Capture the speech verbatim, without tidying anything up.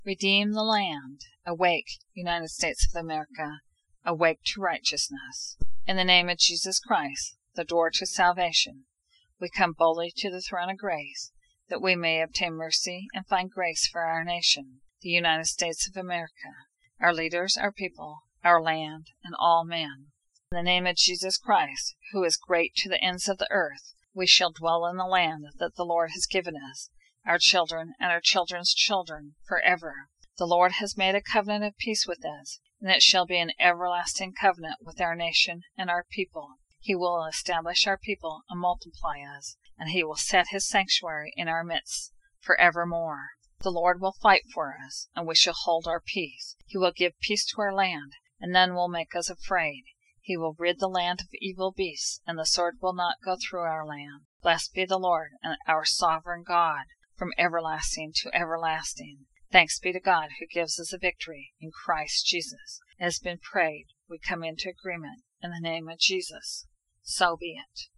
Redeem the land. Awake, United States of America. Awake to righteousness. In the name of Jesus Christ, the door to salvation, we come boldly to the throne of grace, that we may obtain mercy and find grace for our nation, the United States of America, our leaders, our people, our land, and all men. In the name of Jesus Christ, who is great to the ends of the earth, we shall dwell in the land that the Lord has given us, our children and our children's children, forever. The Lord has made a covenant of peace with us, and it shall be an everlasting covenant with our nation and our people. He will establish our people and multiply us, and he will set his sanctuary in our midst forevermore. The Lord will fight for us, and we shall hold our peace. He will give peace to our land, and none will make us afraid. He will rid the land of evil beasts, and the sword will not go through our land. Blessed be the Lord and our sovereign God, from everlasting to everlasting. Thanks be to God who gives us a victory in Christ Jesus. It has been prayed. We come into agreement in the name of Jesus. So be it.